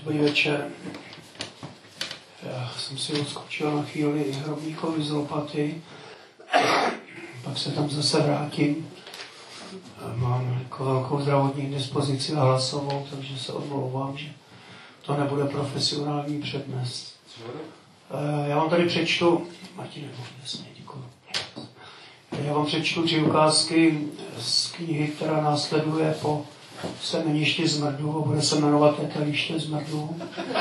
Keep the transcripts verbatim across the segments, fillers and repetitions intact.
Dobrý večer. Já jsem si odskočil na chvíli Hrobníkovi z lopaty, pak se tam zase vrátím. Mám jako velkou zdravotní dispozici a hlasovou, takže se omlouvám, že to nebude profesionální přednes. Já vám tady přečtu, Martine, jasně, děkuji. Já vám přečtu tři ukázky z knihy, která následuje po Semeništi zmrdů, bude se jmenovat Eteliště zmrdů.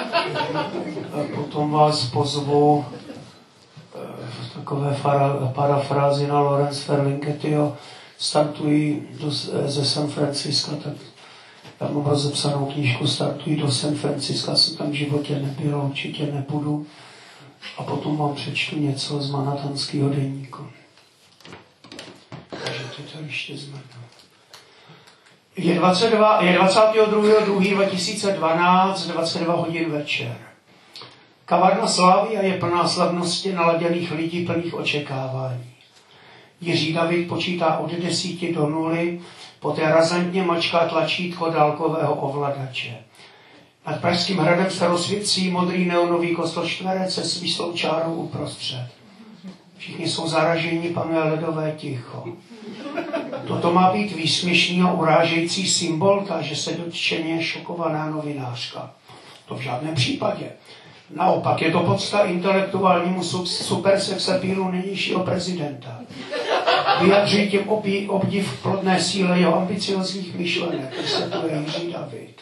Potom vás pozvu v takové parafrázi na Lawrence Ferlinghettiho, startují do, ze San Francisca, tak já mám rozepsanou knížku Startují do San Francisca, jsem tam v životě nebyl, určitě nepůjdu. A potom vám přečtu něco z Manhattanského deníku. Takže to je ještě zmrdou. Je, dvacet dva, je dvacátého druhého druhého dva tisíce dvanáct, dvacet dva hodin večer. Kavárna Slavia je plná slavnosti naladěných lidí plných očekávání. Jiří David počítá od desíti do nuly, poté razantně mačká tlačítko dálkového ovladače. Nad Pražským hradem se rozsvící modrý neonový kosločtverec se svislou čárou uprostřed. Všichni jsou zaraženi, panuje ledové ticho. Toto má být výsměšný a urážející symbol, takže se dotčeně šokovaná novinářka. To v žádném případě. Naopak je to podsta intelektuálnímu supersexapílu nynějšího prezidenta. Vyjadří tím obdiv plodné síle jeho ambiciozních myšlenek, vysvětluje Jiří David.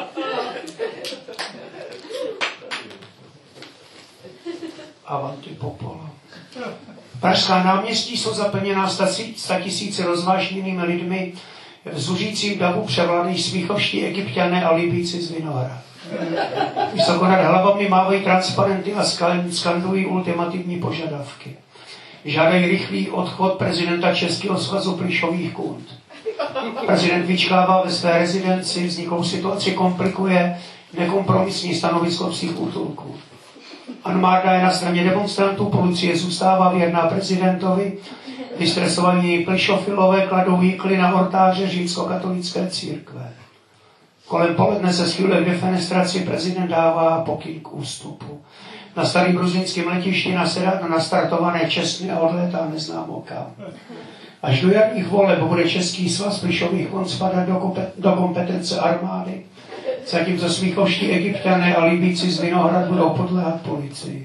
Avanti popolo. Pražská náměstí jsou zaplněná statisíci rozvážněnými lidmi, v zuřícím davu převládají smíchovští Egypťané a Libýci z Vinohrad. Vysoko nad hlavami mávají transparenty a skandují ultimativní požadavky. Žádají rychlý odchod prezidenta Českého svazu plišových kund. Prezident vyčkává ve své rezidenci, vzniklou situaci komplikuje nekompromisní stanovisko psích útulků. Armáda je na straně demonstrantů, policie zůstává věrná prezidentovi, vystresovaní plišofilové kladou jíkly na oltáře římskokatolické církve. Kolem poledne se schyluje k defenestraci, prezident dává pokyn k ústupu. Na starým gruzínském letišti nasedá na nastartované čestny a odlétá neznámo kam. Až do jarních voleb bude Český svaz plišových kont spadat do, do kompetence armády, zatímco smíchovští Egypťané a Libýci z Vinohrad budou podléhat policii.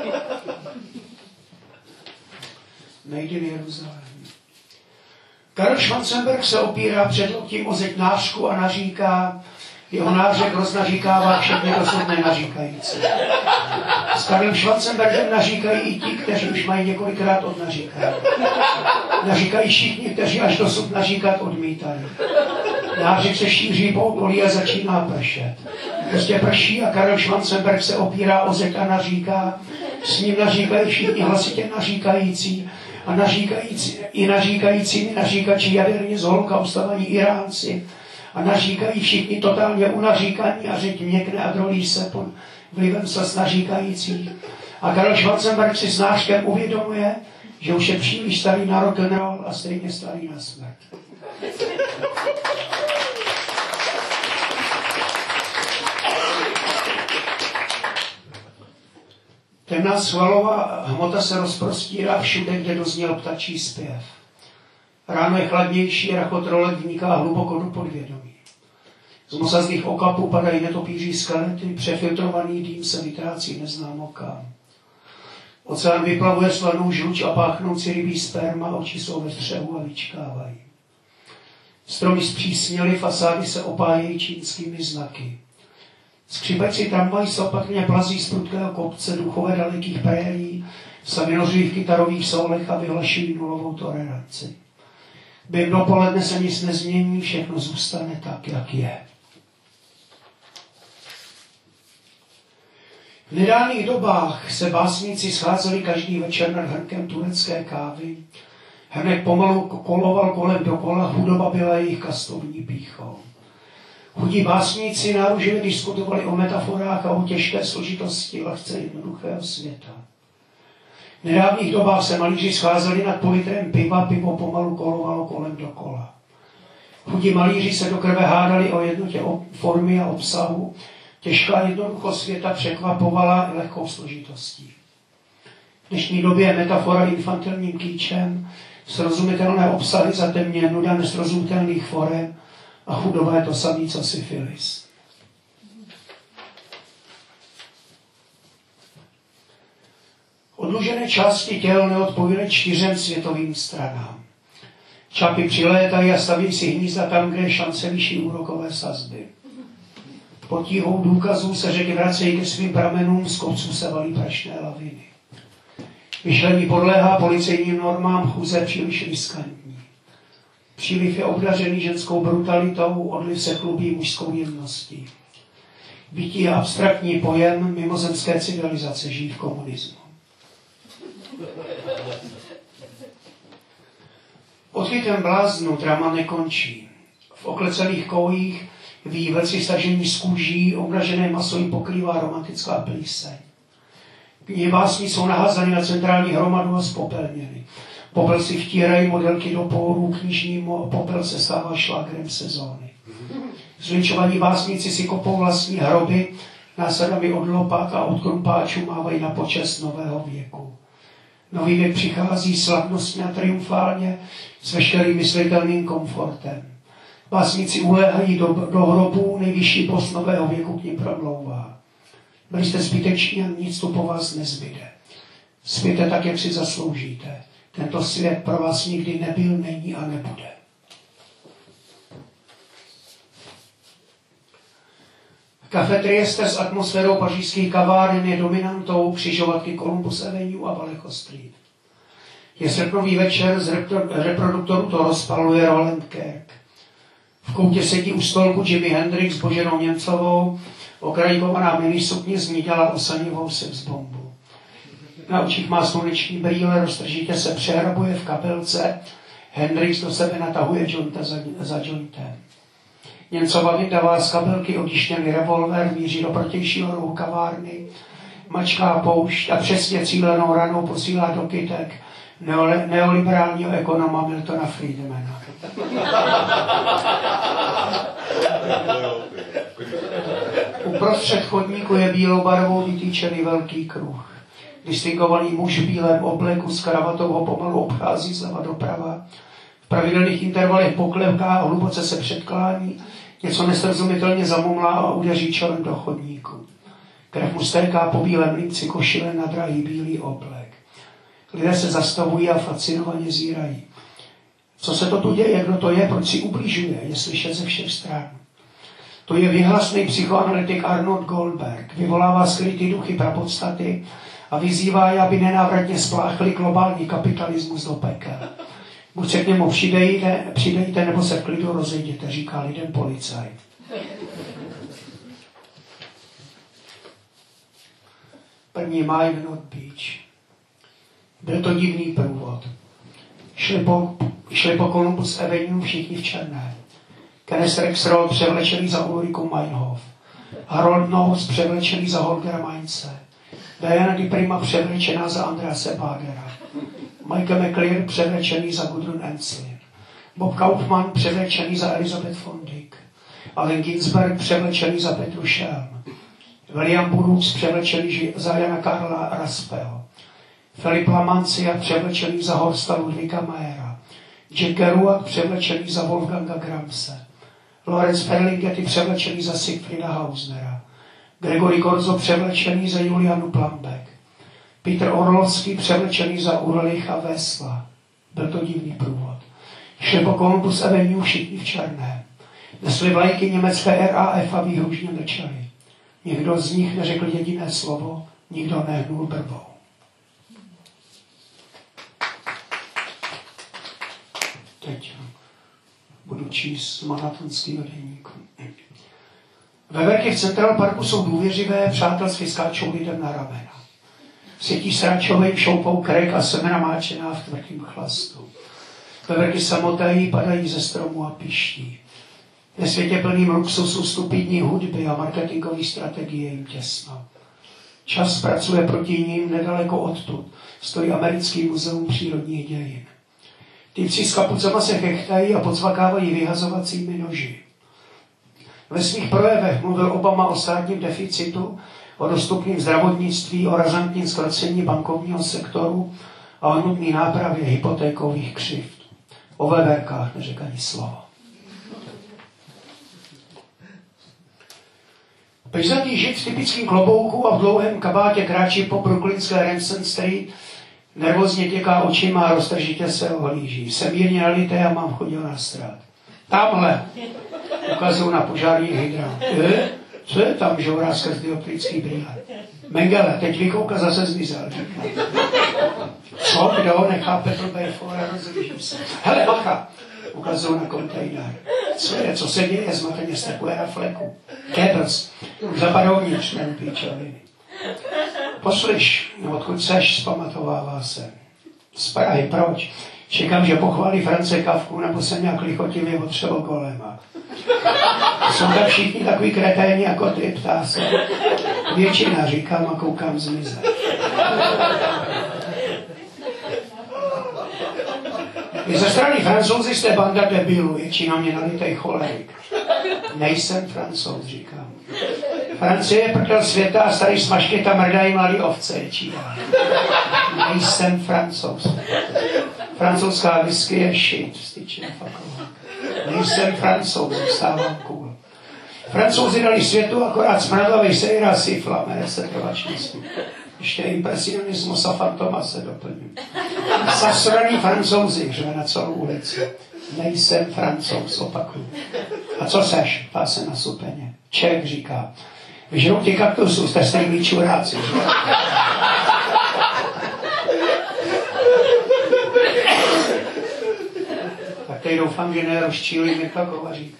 Made in Jeruzalém. Karel Schwarzenberg se opírá před loktím o zeďnářku a naříká, jeho nářek roznaříkává všechny dosud nenaříkající. S Karlem Schwarzenbergem naříkají i ti, kteří už mají několikrát odnaříkání. Naříkají všichni, kteří až dosud naříkat odmítali. Nářek se šíří po okolí a začíná pršet. Prostě prší a Karel Schwarzenberg se opírá o zeď a naříká. S ním naříkají všichni hlasitě naříkající a naříkající, i naříkajícími naříkači jaderně zholokaustovaní Iránci a naříkají všichni totálně unaříkaní a řeď měkne a drolí se pod vlivem slz naříkajících. A Karel Schwarzenberg si s nářkem uvědomuje, že už je příliš starý na rock'n'roll a stejně starý na smrt. Temná svalová hmota se rozprostírá všude, kde dozněl ptačí zpěv. Ráno je chladnější, rachotrolek vniká hluboko do podvědomí. Z mosazných okapů padají netopíří skelety, přefiltrovaný dým se vytrácí neznámo kam. Oceán vyplavuje slanou žluč a páchnoucí rybí sperma, oči jsou ve střehu a vyčkávají. Stromy zpřísněly, fasády se opájejí čínskými znaky. Skřípající tramvaj se opatrně plazí z prudkého kopce, duchové dalekých prérií, se vynořují v kytarových soulech a vyhlašují nulovou toleranci. Během dopoledne se nic nezmění, všechno zůstane tak, jak je. V nedávných dobách se básníci scházeli každý večer nad hrnkem turecké kávy. Hrnek pomalu koloval kolem dokola, hudoba byla jejich kastovní pýchou. Chudí básníci náruživě diskutovali o metaforách a o těžké složitosti lehce jednoduchého světa. V nedávných dobách se malíři scházeli nad půl litrem piva, pivo pomalu kolovalo kolem dokola. Chudí malíři se do krve hádali o jednotě formy a obsahu, Těžká jednoduchost světa překvapovala i lehkou složitostí. V dnešní době je metafora infantilním kýčem, srozumitelné obsahy zatemně nuda nesrozumitelných forem a chudoba je to samý, co syfilis. Odlužené části těl neodpovídají čtyřem světovým stranám. Čapy přilétají a staví si hnízda tam, kde je šance vyšší úrokové sazby. Pod tíhou důkazů se řeky vracejí ke svým pramenům, z kopců se valí prašné laviny. Myšlení podléhá policejním normám, chůze příliš riskantní. Příliv je obdařený ženskou brutalitou, odliv se chlubí mužskou jemností. Bytí je abstraktní pojem mimozemské civilizace, žijí v komunismu. Odchytem bláznu drama nekončí. V oklecelých kojích ví vlci stažení z kůží, omražené maso jim pokrývá romantická plíseň. Knihy básní jsou naházány na centrální hromadu a spopelněny. Popel si vtírají modelky do pórů, knižní popel se stává šlágrem sezóny. Zlinčovaní básníci si kopou vlastní hroby, násadami od lopat a od krumpáčů mávají na počest nového věku. Nový věk přichází slavnostně a triumfálně s veškerým myslitelným komfortem. Básníci uléhají do, do hrobů, nejvyšší post nového věku k nim promlouvá. Byli jste zbyteční a nic tu po vás nezbyde. Spíte tak, jak si zasloužíte. Tento svět pro vás nikdy nebyl, není a nebude. Café Trieste s atmosférou pařížských kaváren je dominantou křižovatky Columbus Avenue a Vallejo Street. Je srpnový večer, z reproduktoru to rozpaluje Roland Kirk. V koutě sedí u stolku Jimi Hendrix s Boženou Němcovou, okrajkovaná minisukně z ní dělá osanivou sexbombu. Na očích má sluneční brýle, roztržitě se přehrabuje v kapelce, Hendrix do sebe natahuje jointa za, za jointem. Němcova vydává z kabelky odištěný revolver, míří do protějšího rohu kavárny, mačká poušť a přesně cílenou ranou posílá do kytek neole, neoliberálního ekonoma Miltona Friedmana. Uprostřed chodníku je bílou barvou vytýčený velký kruh. Distingovaný muž v bílém obleku s kravatou ho pomalu obchází zleva doprava. V pravidelných intervalech poklevká a hluboce se předklání, něco nesrozumitelně zamumlá a udeří čelem do chodníku. Krev mu stéká po bílém límci košile na drahý bílý oblek. Lidé se zastavují a fascinovaně zírají. Co se to tu děje, kdo to je, proč si ubližuje, je slyšet ze všech stran. To je vyhlasný psychoanalytik Arnold Goldberg, vyvolává skrytý duchy prapodstaty a vyzývá je, aby nenávratně spláchli globální kapitalismus do pekel. Buď se k němu přidejte, přidejte, nebo se v klidu rozejděte, říká lidem policajt. První máj v North Beach. Byl to divný průvod. Šli po, šli po Columbus Avenue všichni v černém. Kenneth Rexroth převlečený za Ulriku Meinhof. Harold Knowles převlečený za Holgera Mainze. Diana Di Prima převlečená za Andrease Bagera. Michael McClear převlečený za Gudrun Ensslin. Bob Kaufman převlečený za Elizabeth von Dyck. Allen Ginsberg převlečený za Petru Schelm. William Burroughs převlečený za Jana Karla Raspeho. Filip Lamancia převlečený za Horsta Ludwika Mayera. Jack Kerouac převlečený za Wolfganga Gramse. Lawrence Ferlinghetti převlečený za Siegfrieda Hausnera. Gregory Korzo převlečený za Julianu Plambek. Peter Orlovský převlečený za Ulricha Vesla. Byl to divný průvod. Šli po Columbus Avenue všichni v černém. Nesli vlajky německé R A F a výhružně mlčeli. Nikdo z nich neřekl jediné slovo, nikdo nehnul brvou. Teď budu číst z maratonského deníku. Veverky v Central Parku jsou důvěřivé, přátelsky skáčou lidem na ramena. Světí sráčovým šoupou krek a semena máčená v tvrdým chlastu. Veverky samotají, padají ze stromu a piští. Ve světě plným luxusu, stupidní hudby a marketingové strategie jim těsno. Čas pracuje proti ním, nedaleko odtud stojí Americký muzeum přírodních dějin. Týpci s kapucama se chechtají a podsvakávají vyhazovacími noži. Ve svých projevech mluvil Obama o státním deficitu, o dostupném zdravotnictví, o razantním zkrocení bankovního sektoru a o nutné nápravě hypotékových křivd. O veverkách neřekl ani slovo. Pejzatý žid v typickém klobouku a v dlouhém kabátě kráčí po brooklynské Remsen Street, nervózně těká očima a roztržitě se ohlíží. Jsem mírně nalité a mám chodil na strát. Tamhle ukazují na požární hydrant. Je? Co je tam žourá skrz dioptrický brýle? Mengele, teď vykouka zase zmizel. Říká. Co? Kdo? Nechápe to Bejfora, rozlížím se. Hele, bacha! Ukazují na kontejner. Co je? Co se děje? Zmateně stekuje na fleku. Kebels. Zapadou vnitř, nevím píčoviny. Poslyš, odkud seš, zpamatovává se. Z Prahy, proč? Čekám, že pochválí France Kafku, nebo jsem nějak lichotivě otřel Golema. Jsou tak všichni takový kreténi jako ty, ptá se. Většina, říkám a koukám zmizet. I ze strany Francouzi jste banda debilů, většina mě nalitej cholerik. Nejsem Francouz, říkám. Francie je prdel světa a starý smažky tam mrdají mladý ovce, čídá. Nejsem Francouz. Francouzská whisky je shit, vstyčím faková. Nejsem Francouz, zůstávám cool. Francouzi dali světu akorát smradlavej sejra sifla, mene se trvačnosti. Ještě impresionismus a fantoma se doplním. Zasraný Francouzi, řve na celou ulici. Nejsem Francouz, opakuju. A co seš? Ptá se na supeně. Čech, říká. Vyžrou ti kaktusů, jste stejný čuráci. Tak teď doufám, že nerozčílí mě takova, říká.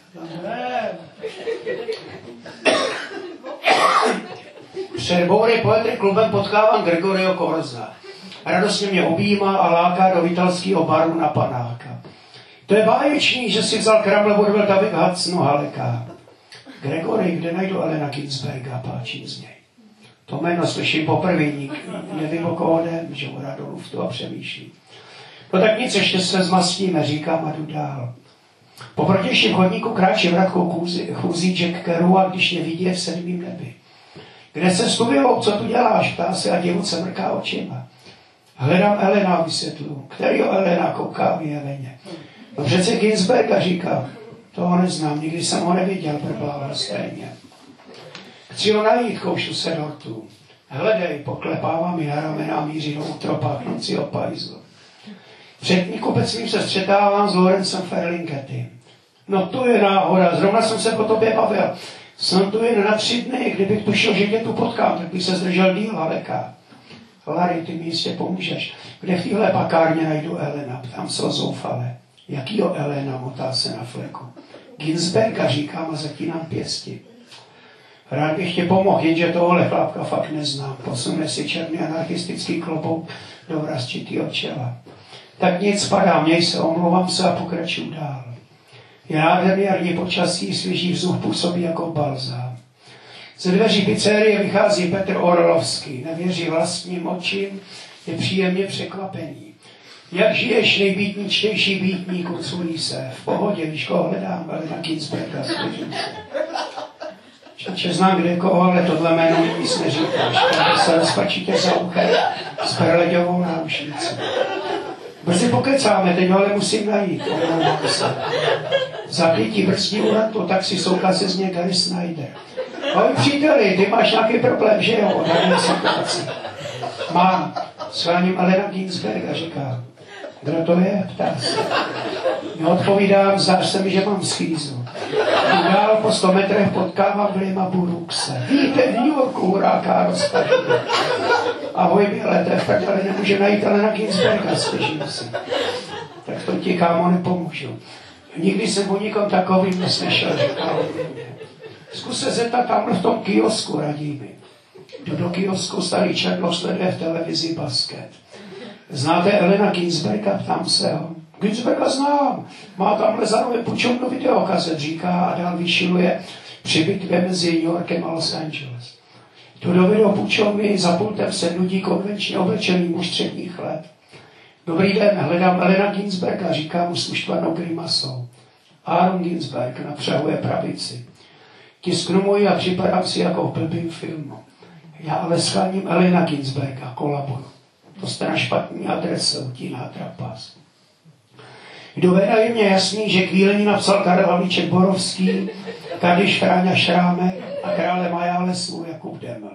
Před Bowery Poetry klubem potkávám Gregorio Korza. Radostně mě objímá a láká do italského baru na panáka. To je báječný, že si vzal kramle vodvel David Hudson Haleka. Gregory, kde najdu Elena Ginsberga, páčím z něj. To jméno slyším poprvé, nevím o koho jdem, že ho rád do luftu a přemýšlí. No tak nic, ještě se zmastíme, říkám a jdu dál. Po protějším chodníku kráčí vratkou chůzí Jack Kerouac, když mě vidí v sedmým nebi. Kde se studiou, co tu děláš, ptá se a divoce mrká očima. Hledám Elena, vysvětlu. Kterýho Elena kouká vyjeveně? No přece Ginsberga, říká. Toho neznám, nikdy jsem ho neviděl, prblával stejně. Chci ho najít, koušu se dortu. Hledej, poklepává mi na ramena a míří do útropa k noci o pajzlu. Před Nikopectvím se střetávám s Lorencem Ferlinghettym. No to je náhoda, zrovna jsem se po tobě bavil. Jsem tu jen na tři dny, kdybych tušil, že tě tu potkám, tak bych se zdržel díl, Haleka. Larry, ty mi jistě pomůžeš. Kde v téhle pakárně najdu Elena? Ptám se zoufale. Jakýho Elena? Motá se na fleku. Ginsberga, říkám a zatínám pěsti. Rád bych tě pomohl, jenže tohle chlápka fakt neznám. Posune si černý anarchistický klobouk do vrazčitýho čela. Tak nic, padám, měj se, omlouvám se a pokračuju dál. Je nádherný jarní počasí, svěží vzduch působí jako balzám. Ze dveří pizzerie vychází Petr Orlovský, nevěří vlastním očím, je příjemně překvapený. Jak žiješ, nejbítničtější býtníku, curí se, v pohodě, víš, koho hledám, ale na Ginsberga, svěžím se. Čače, znám kde koho, ale tohle jméno mi nic neříkáš. Tady se rozpačíte za uchem s perleďovou náušnicí. Brzy pokecáme, teď ho ale musím najít, omlouvám se. Zapětí brzdí unato, tak si souká se z něj Gary Snyder. Ahoj příteli, ty máš nějaký problém, že jo, odhadné situaci. Mám, sváním Elena Ginsberga, říká. Kdo to je? Ptá se. Neodpovídám, zdá se mi, že mám schýzu. Dál po sto metrech potkávám Williama Burroughse. Víte, v New Yorku huráká rozpadí. Ahoj, bělete, v prdeli nemůže najít Elena Ginsberga, slyším si. Tak to ti, kámo, nepomůžu. Nikdy jsem o nikom takovým neslyšel, říkal. Zkus se zeptat tamhle v tom kiosku, radí mi. Jdu do kiosku, starý černo sleduje v televizi basket. Znáte Elena Ginsberga? Ptám se ho. Ginsberga znám. Má tamhle za nové půjčovnu videokazet, říká a dál vyšiluje při bitvě mezi New Yorkem a Los Angeles. Tu do videopůjčovny za pultem se nudí konvenčně oblečený muž středních let. Dobrý den, hledám Elena Ginsberga, říká mu s uštvanou grimasou. Aaron Ginsberg napřahuje pravici. Tisknu můj a připadám si jako v blbým filmu. Já ale scháním Elena Ginsberga, kolabuju. To jste na špatný adrese, utíná trapas. Kdo vědá, je mě jasný, že kvílení napsal Karel Havlíček Borovský, Kadiš Chráňa Šrámek a krále Majálesů Jakub Deml.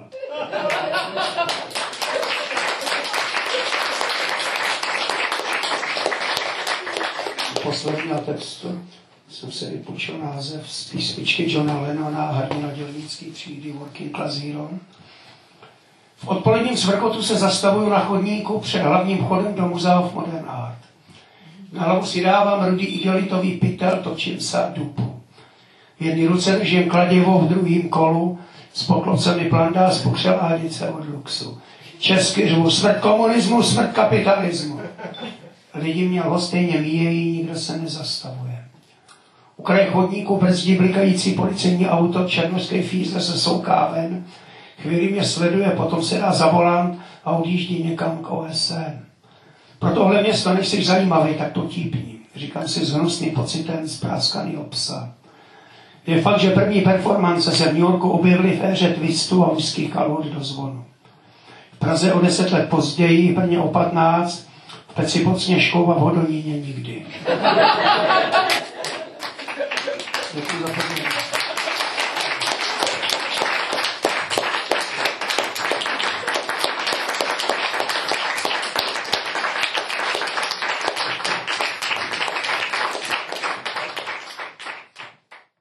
Posledního textu jsem se vypůjčil název z písničky Johna Lennona, hrdina dělnické třídy Working Class Hero. V odpoledním svrkotu se zastavuju na chodníku před hlavním vchodem do Muzea of Modern Art. Na hlavu si dávám rudý igelitový pytel, točím se dupu. V jedné ruce držím kladivo, v druhém kolu, s poklocemi plandá, z pokřeládice od luxu. Česky řvu, smrt komunismu, smrt kapitalismu. Lidi mě lhostejně míjejí, nikdo se nezastavuje. U kraje chodníku brzdí blikající policejní auto, černošský fízl se souká ven. Chvíli mě sleduje, potom se dá za volant a odjíždí někam k O S N. Pro tohle město nejsi zajímavý, tak to típni. Říkám si s hnusným pocitem zpráskanýho psa. Je fakt, že první performance se v New Yorku objevily v éře twistů a úzkých kalhot do zvonu. V Praze o deset let později, v Brně o patnáct, v Peci pod Sněžkou a v Hodoníně nikdy.